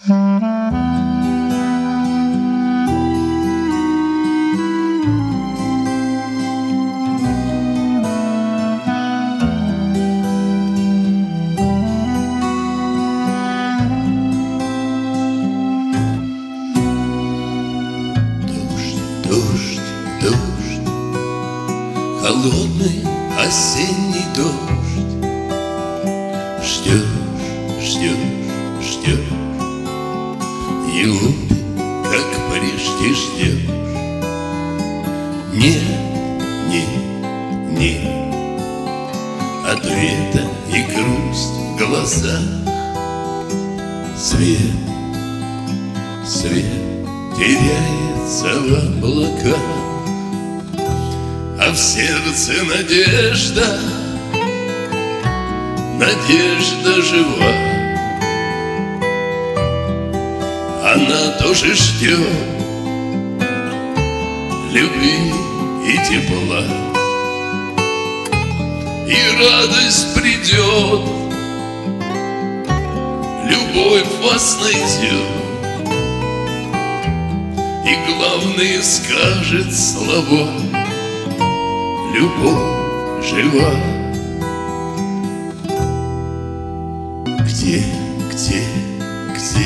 Дождь, дождь, холодный осенний дождь. Ждешь, ждешь, ждешь его ты, как прежде ждешь. Нет, нет, нет ответа и грусть в глазах. Свет, свет теряется в облаках, а в сердце надежда, надежда жива. Она тоже ждет любви и тепла, и радость придет, любовь вас найдет, и главное скажет слова: любовь жива. Где, где, где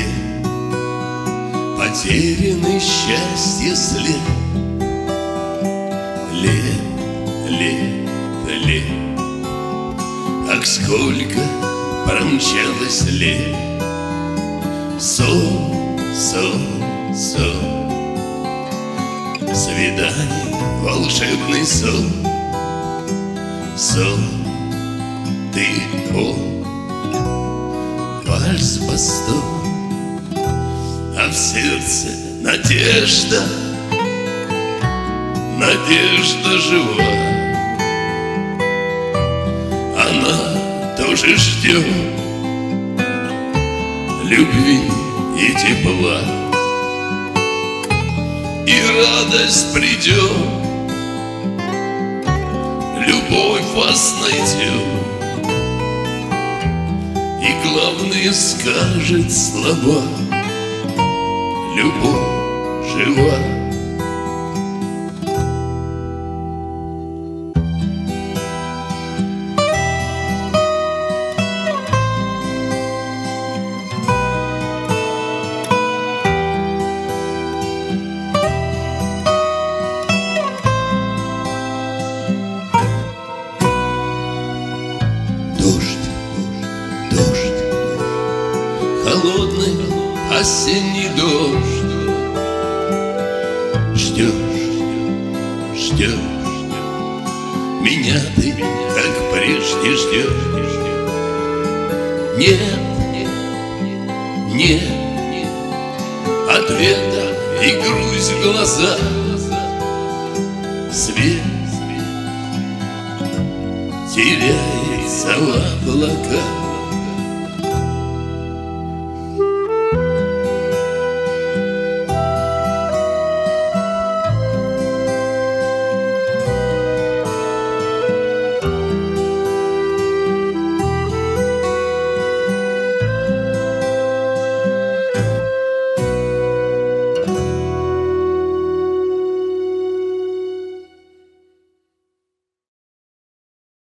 потерянный счастье след? Лет, лет, лет, ах, сколько промчалось лет. Сон, сон, сон, свидание, волшебный сон. Сон, ты, он, вальс восток, а в сердце надежда, надежда жива. Она тоже ждет любви и тепла, и радость придет, любовь вас найдет, и главное скажет слова: любовь жива. Дождь, дождь, холодный осенний дождь. Ждешь, ждешь меня ты, как прежде ждешь. Нет, нет ответа и грусть в глазах. Свет теряется в облаках,